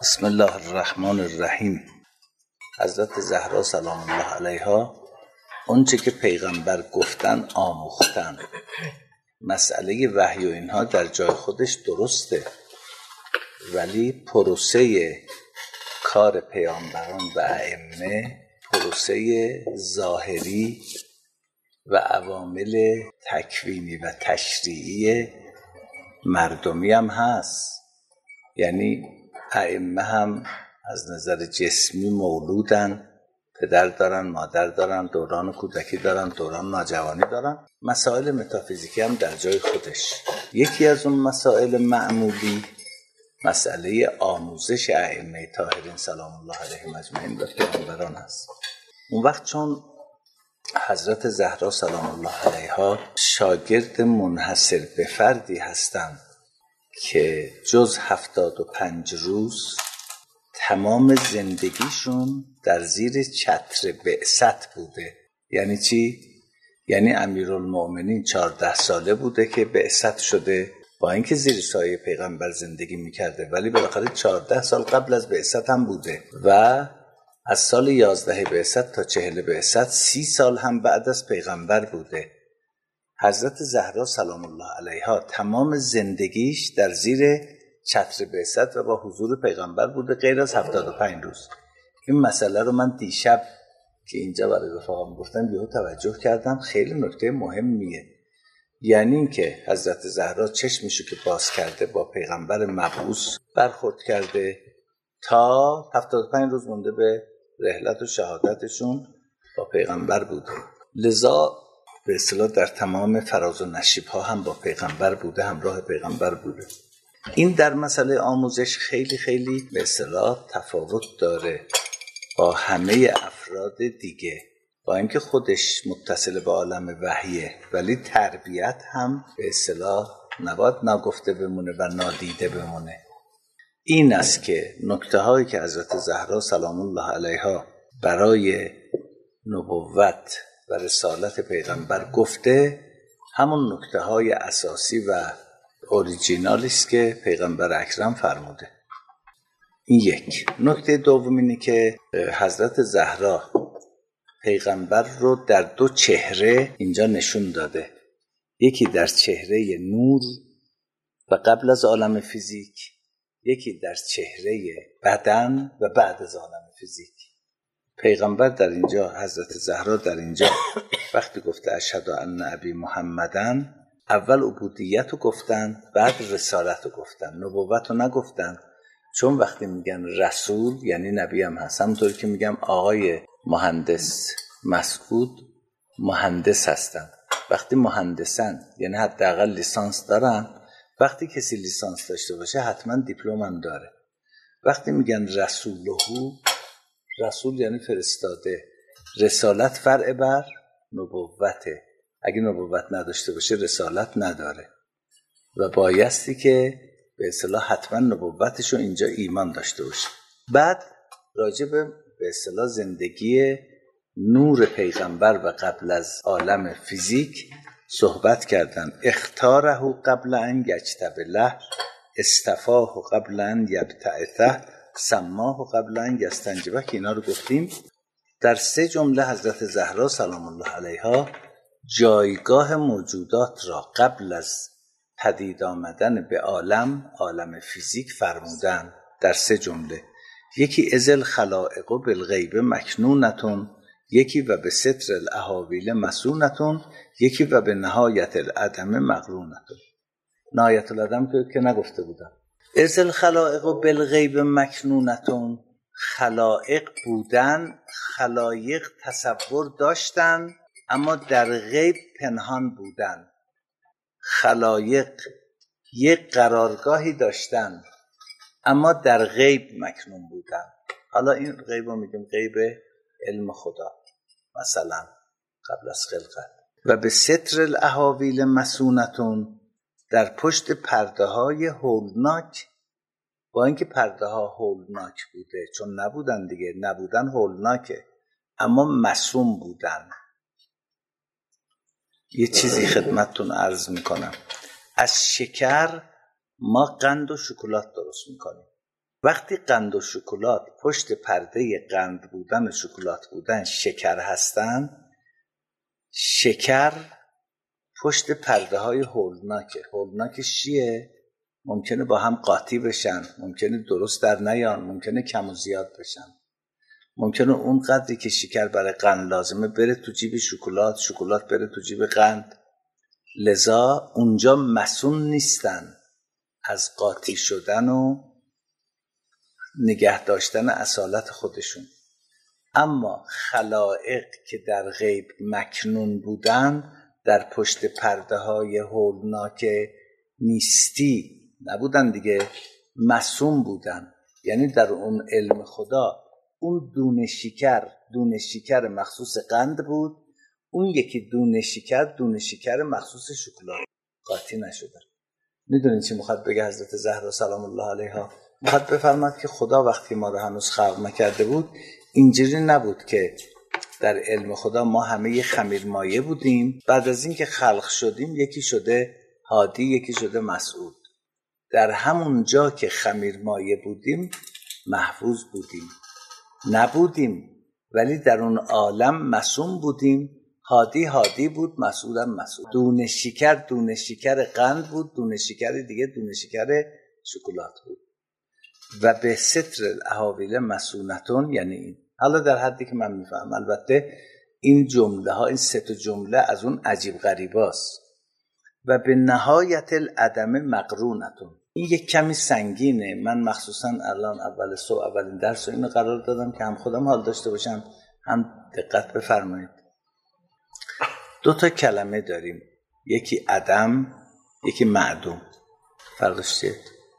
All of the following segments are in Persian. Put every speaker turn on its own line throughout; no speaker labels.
بسم الله الرحمن الرحیم. حضرت زهرا سلام الله علیها اونچه که پیغمبر گفتن آموختن. مسئله وحی و اینها در جای خودش درسته، ولی پروسه کار پیامبران و ائمه پروسه ظاهری و عوامل تکوینی و تشریعی مردمی هم هست. یعنی ائمه هم از نظر جسمی مولودن، پدر دارن، مادر دارن، دوران کودکی دارن، دوران نوجوانی دارن. مسائل متافیزیکی هم در جای خودش. یکی از اون مسائل معمولی مسئله آموزش ائمه طاهرین سلام الله علیهم اجمعین و پیامبران است. اون وقت چون حضرت زهرا سلام الله علیها شاگرد منحصر به فردی هستند که جز 75 روز تمام زندگیشون در زیر چتر بعثت بوده. یعنی چی؟ یعنی امیرالمؤمنین 14 ساله بوده که بعثت شده، با اینکه زیر سایه پیغمبر زندگی میکرده، ولی بالاخره 14 سال قبل از بعثت هم بوده و از سال 11 بعثت تا 40 بعثت 30 سال هم بعد از پیغمبر بوده. حضرت زهرا سلام الله علیها تمام زندگیش در زیر چتر بعثت و با حضور پیغمبر بوده غیر از 75 روز. این مسئله رو من دیشب که اینجا برای رفاقم گفتم یهو توجه کردم، خیلی نکته مهمیه. یعنی این که حضرت زهرا چشمشو که باز کرده با پیغمبر مبعوث برخورد کرده تا 75 روز مونده به رحلت و شهادتشون با پیغمبر بوده. لذا به اصطلاح در تمام فراز و نشیب ها هم با پیغمبر بوده، همراه پیغمبر بوده. این در مسئله آموزش خیلی خیلی به اصطلاح تفاوت داره با همه افراد دیگه. با اینکه خودش متصل به عالم وحیه، ولی تربیت هم به اصطلاح نباید نگفته بمونه و نادیده بمونه. این است که نکته هایی که حضرت زهرا سلام الله علیها برای نبوت و رسالت پیغمبر گفته همون نکته های اساسی و اوریجینالی است که پیغمبر اکرم فرموده. این یک. نکته دوم اینه که حضرت زهرا پیغمبر رو در دو چهره اینجا نشون داده. یکی در چهره نور و قبل از عالم فیزیک، یکی در چهره بدن و بعد از عالم فیزیک. پیغمبر در اینجا، حضرت زهرا در اینجا وقتی گفته اشهد ان ابی محمدن، اول عبودیت رو گفتن، بعد رسالت رو گفتن، نبوت رو نگفتن. چون وقتی میگن رسول یعنی نبی هم هست. همونطوری که میگم آقای مهندس مسعود مهندس هستن. وقتی مهندسن یعنی حداقل لیسانس دارن. وقتی کسی لیسانس داشته باشه حتما دیپلم هم داره. وقتی میگن رسولهو، رسول یعنی فرستاده. رسالت فرع بر نبوته. اگه نبوت نداشته باشه رسالت نداره و بایستی که به اصطلاح حتما نبوتشو اینجا ایمان داشته باشه. بعد راجع به اصطلاح زندگی نور پیغمبر و قبل از عالم فیزیک صحبت کردن. اختاره قبل ان یجتبله، اصطفاه قبل ان یبتعثه، سماه قبل ان یستنجبه، که اینا رو گفتیم. در 3 جمله حضرت زهرا سلام الله علیها جایگاه موجودات را قبل از پدید آمدن به عالم فیزیک فرمودن. در 3 جمله. یکی ازل خلائق بالغیب مکنونتون، یکی و به ستر الاحاویل مسونتون، یکی و به نهایت العدم مقرونتون. نهایت العدم که نگفته بودم. ازل خلائق بالغیب مکنونتون، خلائق بودن، خلایق تصور داشتن اما در غیب پنهان بودن. خلایق یک قرارگاهی داشتن اما در غیب مکنون بودن. حالا این غیب رو میگیم غیب علم خدا، مثلا قبل از خلقت. و به ستر الاحاویل مسونتون، در پشت پرده های هولناک. با اینکه پرده ها هولناک بوده، چون نبودن دیگه، نبودن هولناکه، اما مسون بودن. یه چیزی خدمتتون عرض میکنم. از شکر ما قند و شکلات درست میکنیم. وقتی قند و شکلات پشت پرده قند بودن و شکلات بودن شکر هستن، شکر پشت پرده های هولناکه. هولناکش چیه؟ ممکنه با هم قاطی بشن، ممکنه درست در نیان، ممکنه کم و زیاد بشن، ممکنه اون قدری که شکر برای قند لازمه بره تو جیب شکلات، شکلات بره تو جیب قند. لذا اونجا مسئول نیستن از قاطی شدن و نگه داشتن اصالت خودشون. اما خلائق که در غیب مکنون بودن، در پشت پرده های هولناک نیستی نبودن دیگه، مسئول بودن. یعنی در اون علم خدا اون دونه شکر مخصوص قند بود، اون یکی دونه شکر مخصوص شکلات. قاطی نشدن. میدونین چی میخواد بگه حضرت زهرا سلام الله علیها؟ میخواد بفرماد که خدا وقتی ما رو هنوز خلق نکرده بود اینجوری نبود که در علم خدا ما همه یه خمیر مایه بودیم، بعد از این که خلق شدیم یکی شده هادی یکی شده مسعود. در همون جا که خمیر مایه بودیم محفوظ بودیم، نبودیم ولی در اون عالم مسوم بودیم. هادی بود، مسعودم مسعود. دونه شکر قند بود، دونه شکر دیگه دونه شکر شکلات بود. و به ستر الاحاویل مسونتون، یعنی این. حالا در حدی که من میفهم، البته این جمله ها، این سه تا جمله از اون عجیب غریباست. و به نهایت العدم مقرونتون، این یک کمی سنگینه. من مخصوصا الان اول صبح اولین درس رو اینو قرار دادم که هم خودم حال داشته باشم هم دقت بفرمایید. 2 تا کلمه داریم، یکی عدم یکی معدوم. فرقش چیه؟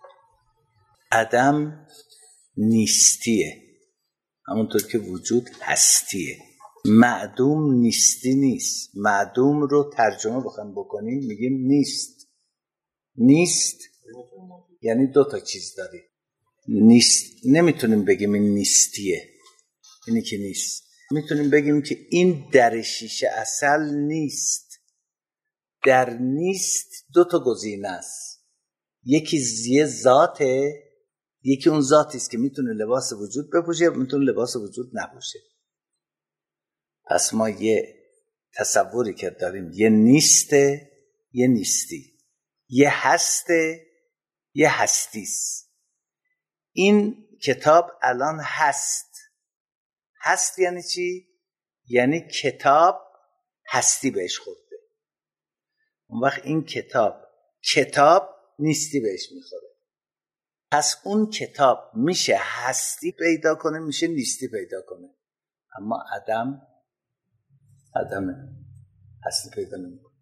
عدم نیستیه، همونطور که وجود هستیه. معدوم نیستی نیست. معدوم رو ترجمه بخوایم بکنیم میگیم نیست. نیست یعنی 2 تا چیز داری. نیست نمیتونیم بگیم این نیستیه، اینی که نیست. میتونیم بگیم که این در شیشه عسل نیست. در نیست 2 تا گزینه است، یکی زیه ذاته، یکی اون ذاتی است که میتونه لباس وجود بپوشه، میتونه لباس وجود نپوشه. پس ما یه تصوری که داریم، یه نیسته یه نیستی، یه هسته یه هستیست. این کتاب الان هست. هست یعنی چی؟ یعنی کتاب هستی بهش خورده. اون وقت این کتاب نیستی بهش میخوره. پس اون کتاب میشه هستی پیدا کنه، میشه نیستی پیدا کنه. اما عدمه، هستی پیدا نمیکنه.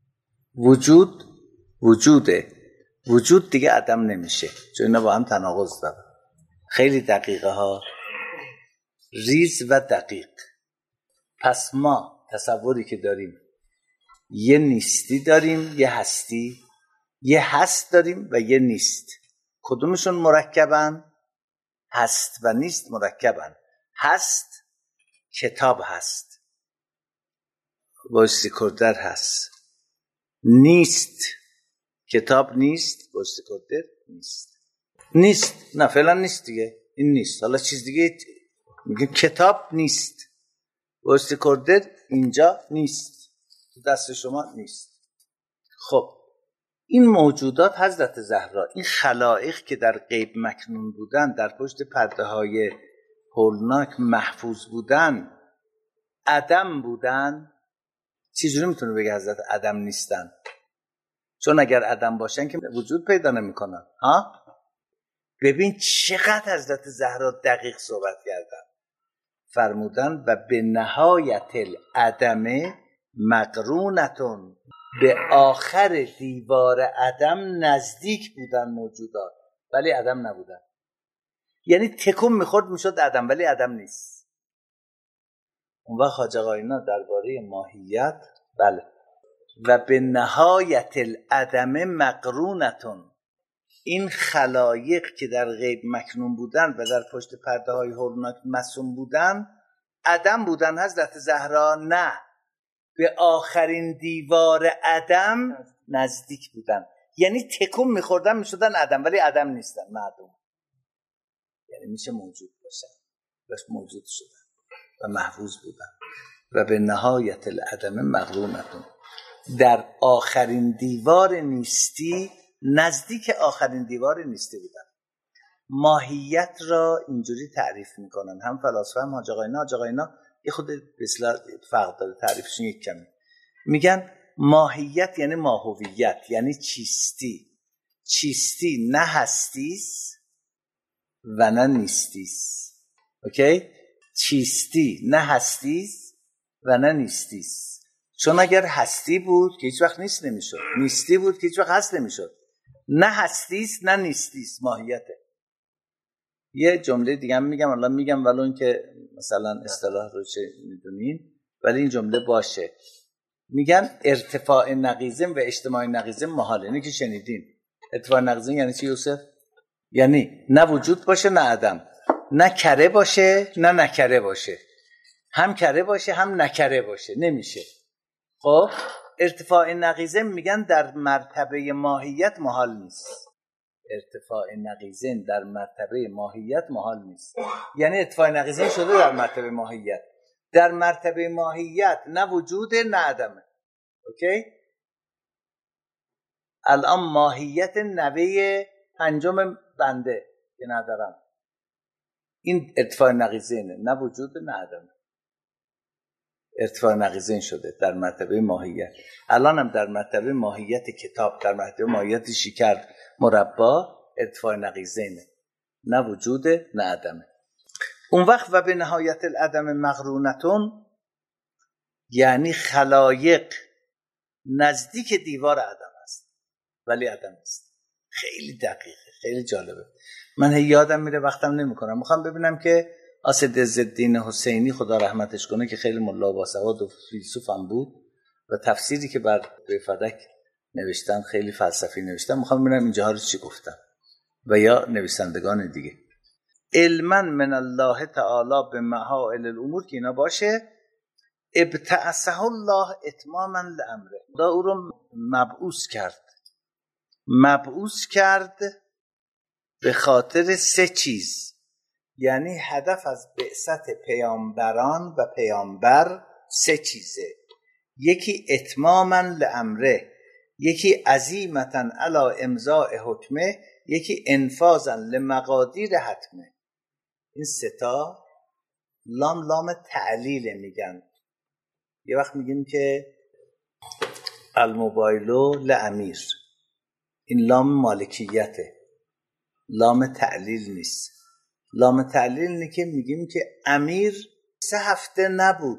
وجود دیگه عدم نمیشه، چون اینا با هم تناقض داره. خیلی دقیقه ها، ریز و دقیق. پس ما تصوری که داریم، یه نیستی داریم، یه هستی، یه هست داریم و یه نیست. کدومشون مرکبن؟ هست و نیست مرکبن. هست کتاب هست، وایس ریکوردر هست. نیست کتاب نیست، وایس ریکوردر نیست. نه فعلا نیست دیگه، این نیست. حالا چیز دیگه میگه کتاب نیست، وایس ریکوردر اینجا نیست، تو دست شما نیست. خب این موجودات حضرت زهرا، این خلائق که در غیب مکنون بودن، در پشت پرده های هولناک محفوظ بودن، عدم بودن. چجوری میتونه بگه حضرت عدم نیستن؟ چون اگر عدم باشن که وجود پیدا نمیکنن. ها ببین چقدر حضرت زهرا دقیق صحبت کردن. فرمودن و به نهایت العدم مقرونتون، به آخر دیوار عدم نزدیک بودن موجودات ولی عدم نبودن. یعنی تکون میخورد میشد عدم ولی عدم نیست. اون وقت حاج آقا اینا درباره ماهیت، بله، و به نهایت العدم مقرونتون، این خلایق که در غیب مکنون بودن و در پشت پرده های هولناک مسون بودن، عدم بودن حضرت زهرا؟ نه، به آخرین دیوار عدم نزدیک بودن. یعنی تکون میخوردن میشدن عدم ولی عدم نیستن، معدوم. یعنی میشه موجود باشن، بس موجود شدن و محفوظ بودن. و به نهایت العدم مقرونتون، در آخرین دیوار نیستی، نزدیک آخرین دیوار نیستی بودن. ماهیت را اینجوری تعریف میکنن هم فلاسفه هم حاج آقاینا یه خود به اصطلاح فرق داره تعریفشون یک کمی. میگن ماهیت یعنی ماهویت، یعنی چیستی. چیستی نه هستیست و نه نیستیست. اوکی؟ چیستی نه هستیست و نه نیستیست. چون اگر هستی بود که هیچ وقت نیست نمیشد، نیستی بود که هیچ وقت هست نمیشد. نه هستیست نه نیستیست، ماهیته. یه جمله دیگه هم میگم، الان میگم ولو این که مثلا اصطلاح رو چه میدونین، ولی این جمله باشه. میگن ارتفاع نقیضم و اجتماع نقیضم محاله. اینی که شنیدین. ارتفاع نقیضم یعنی چی یوسف؟ یعنی نه وجود باشه نه عدم، نه کره باشه نه نکره باشه، هم کره باشه هم نکره باشه، نمیشه. خب ارتفاع نقیضم میگن در مرتبه ماهیت محال نیست. ارتفاع نقیضین در مرتبه ماهیت محال نیست. یعنی ارتفاع نقیضین شده در مرتبه ماهیت. در مرتبه ماهیت نه وجوده نه عدمه. اوکی؟ الان ماهیت نوه پنجم بنده که ندارم، این ارتفاع نقیضینه، نه وجود نه عدمه. ارتفاع نقیضین شده در مرتبه ماهیت. الان هم در مرتبه ماهیت کتاب، در مرتبه ماهیت شکر مربا ارتفاع نقیضینه، نه وجوده نه عدمه. اون وقت و به نهایت العدم مقرونتون یعنی خلایق نزدیک دیوار عدم است ولی عدم است. خیلی دقیقه، خیلی جالبه. من یادم میره وقتم نمیکنم، میخوام ببینم که اسد عزالدین حسینی خدا رحمتش کنه که خیلی ملا باسواد و فیلسوف هم بود و تفسیری که بر فدک نوشتن خیلی فلسفی نوشتن، میخوام ببینم اینجاها رو چی گفتن و یا نویسندگان دیگه. علما من الله تعالی به محائل الامور که اینا باشه، ابتعثه الله اتماما لامره. خدا او رو مبعوث کرد به خاطر سه چیز. یعنی هدف از بعثت پیامبران و پیامبر سه چیزه. یکی اتماما لامره، یکی عزیمتا علی امضاء حکمه، یکی انفاذا لمقادیر حتمه. این سه تا لام تعلیل میگن. یه وقت میگیم که الموبایلو لامیر، این لام مالکیته، لام تعلیل نیست. لام تعلیل اینه که میگیم که امیر 3 هفته نبود،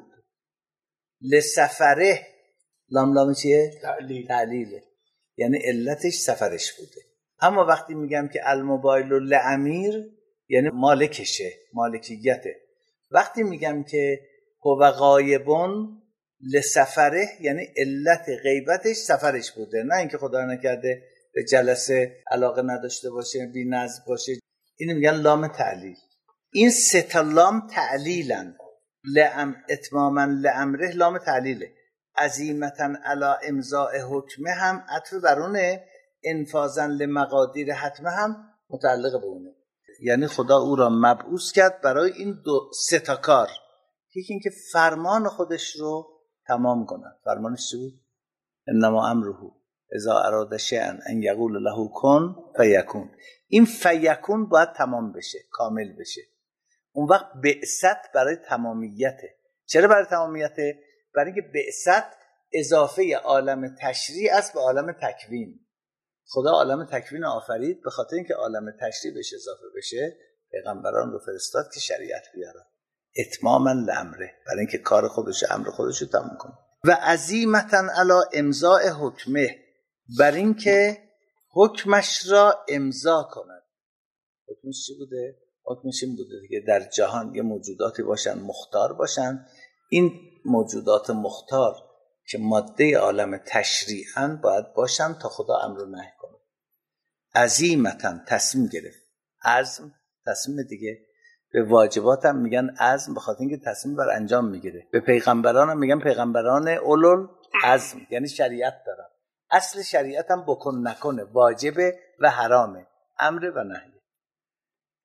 لسفره. لام چیه؟ تعلیله، یعنی علتش سفرش بوده. اما وقتی میگم که الموبایلو لامیر یعنی مالکشه، مالکیته. وقتی میگم که هو غایبون لسفره یعنی علت غیبتش سفرش بوده، نه اینکه خدا نکرده به جلسه علاقه نداشته باشه، بی نظم باشه. اینو میگن لام تعلیل. این سه تا لام تعلیلن. اتماما لامره لام تعلیله، عزیمتا علی امضاء حکمه هم عطف برونه، انفاذا لمقادیر حتمه هم متعلق به اونه. یعنی خدا او را مبعوث کرد برای این سه تا کار. یکی این که فرمان خودش رو تمام کنه. فرمانش چی بود؟ انما امره اذا اراد شیئا ان یقول له کن فیکون. این فیکون باید تمام بشه، کامل بشه. اون وقت بعثت برای تمامیته. چرا برای تمامیته؟ برای اینکه بعثت اضافه عالم تشریع است به عالم تکوین. خدا عالم تکوین آفرید، به خاطر اینکه عالم تشریع بهش اضافه بشه پیغمبران رو فرستاد که شریعت بیارن. اتماما لامره، برای اینکه کار خودش، امر خودش رو تمام کنه. و عزیمتا علی امضاء حکمه، برای اینکه حکمش را امضا کند. حکمش چی بوده؟ حکمش این بوده که در جهان یه موجوداتی باشن مختار باشن. این موجودات مختار که ماده عالم تشریعاً باید باشن تا خدا امر و نهی کنه. عزیمتا تصمیم گرفت. عزم تصمیم دیگه. به واجبات هم میگن عزم، به خاطر اینکه تصمیم بر انجام میگیره. به پیغمبران هم میگن پیغمبران اولل عزم، یعنی شریعت دارن. اصل شریعت هم بکن نکنه، واجبه و حرامه، امر و نهی.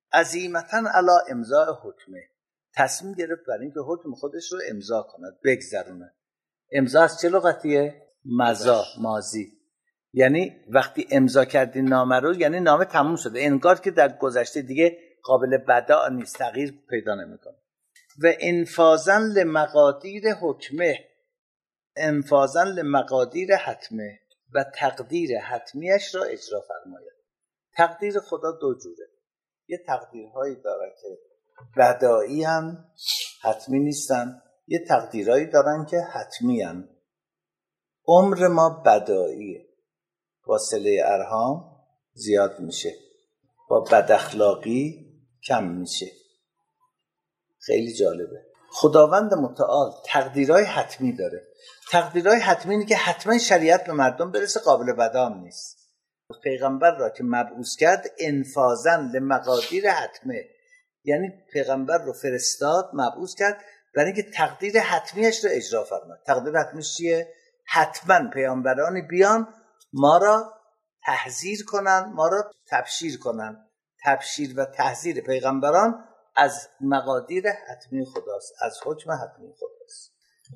عزیمتا علی امضاء حکمه، تصمیم گرفت برای اینکه حکم خودش رو امضا کند، بگذرونه. امضا از چه لغتیه؟ مضا، ماضی. یعنی وقتی امضا کردی نامه رو، یعنی نامه تموم شده، انگار که در گذشته دیگه قابل بداع نیست، تغییر پیدا نمیکنه. و انفاذا لمقادیر حکمه، انفاذا لمقادیر حتمه، و تقدیر حتمیش را اجرا فرماید. تقدیر خدا دو جوره، یه تقدیرهایی داره که بدائی هم حتمی نیستن، یه تقدیرهایی دارن که حتمی هم. عمر ما بدائیه، با صله ارحام زیاد میشه، با بد اخلاقی کم میشه. خیلی جالبه. خداوند متعال تقدیرهای حتمی داره. تقدیرهای حتمی اینه که حتما شریعت به مردم برسه، قابل بدام نیست. پیغمبر را که مبعوث کرد انفاذا لمقادیر حتمه، یعنی پیغمبر رو فرستاد، مبعوث کرد برای اینکه تقدیر حتمیش رو اجرا فرماید. تقدیر حتمیش چیه؟ حتما پیامبرانی بیان ما را تحذیر کنن، ما را تبشیر کنن. تبشیر و تحذیر پیغمبران از مقادیر حتمی خداست، از حکم حتمی خداست.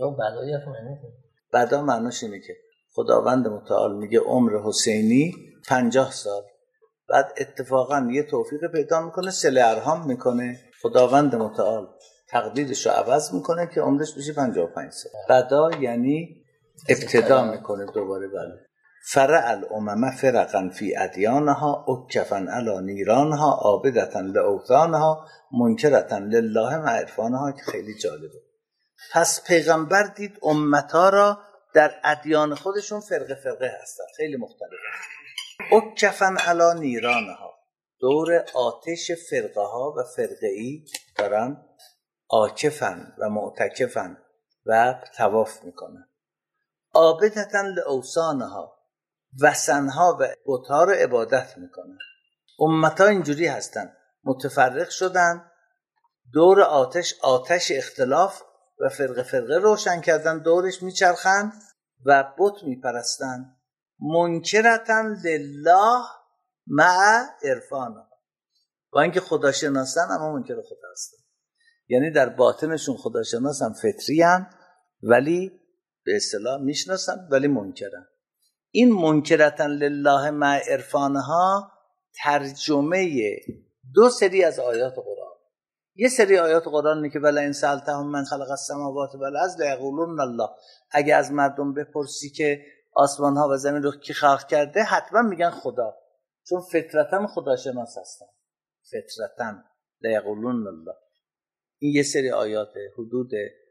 بدا معناش اینه که خداوند متعال میگه عمر حسینی 50 سال، بعد اتفاقا یه توفیق پیدا میکنه، صله ارحام میکنه، خداوند متعال تقدیرش رو عوض میکنه که عمرش بشه 55 سال. بدا یعنی ابتدا میکنه دوباره. بله. فرع الامم فرقا فی ادیانها اکفا علی نیرانها عابدتا لاوثانها منکرتا لله مع عرفانها، که خیلی جالبه. پس پیغمبر دید امتا را در ادیان خودشون فرقه فرقه هستن، خیلی مختلف هستن. اکفا علی نیرانها، دور آتش فرقه ها و فرقه ای دارن عاکفن و معتکفن و طواف میکنن. عابدتا لاوثانها، وثنها و بت‌ها رو عبادت میکنن. امتا اینجوری هستن، متفرق شدن دور آتش اختلاف و فرقه فرقه روشن کردن، دورش میچرخن و بت میپرستن. منکرتا لله مع عرفانها، با اینکه خداشناسن اما منکر خدا هستن. یعنی در باطنشون خداشناسن، فطری هن، ولی به اصطلاح میشناسن ولی منکرن. این منکرتا لله مع عرفانها ترجمه دو سری از آیات قرآن. یه سری آیات قرآن اینه که بلا این سألتهم من خلق السماوات والارض لیقولون الله، اگه از مردم بپرسی که آسمان ها و زمین رو کی خلق کرده، حتما میگن خدا، چون فطرتا خداشناس هستن. فطرتا لیقولون الله. این یه سری آیات، حدود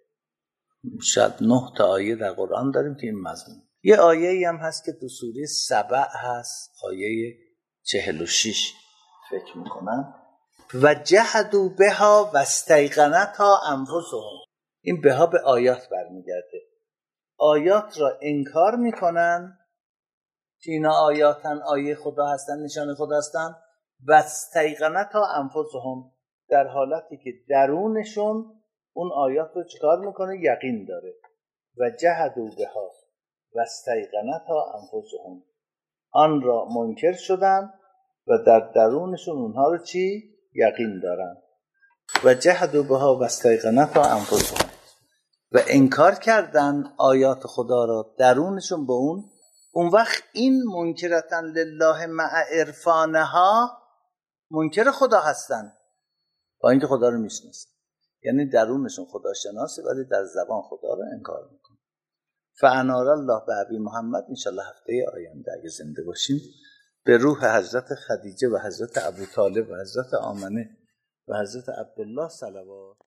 شاید 9 تا آیه در قرآن داریم که این مضمون. یه آیه‌ای هم هست که تو سوره سبع هست، آیه 46 فکر میکنم، و جحدوا بها و استیقنتها انفسهم. این بها به آیات برمیگرده. آیات را انکار میکنن که اینا آیاتن، آیه خدا هستن، نشان خدا هستن. و استیقنتها انفسهم، در حالتی که درونشون اون آیات رو چکار میکنه؟ یقین داره. و جحدوا بها و استیقنتها انفسهم، آن را منکر شدن و در درونشون اونها رو چی؟ یقین دارن. و جحدوا بها و استیقنتها انفسهم، و انکار کردن آیات خدا را درونشون به اون وقت این منکرتا لله مع عرفانها منکر خدا هستن، با اینکه خدا رو میشناسن. یعنی درونشون خدا شناسه ولی در زبان خدا رو انکار میکنه. فانار الله به ابی محمد. انشالله هفته آینده اگه زنده باشیم به روح حضرت خدیجه و حضرت ابو طالب و حضرت آمنه و حضرت عبدالله صلوات.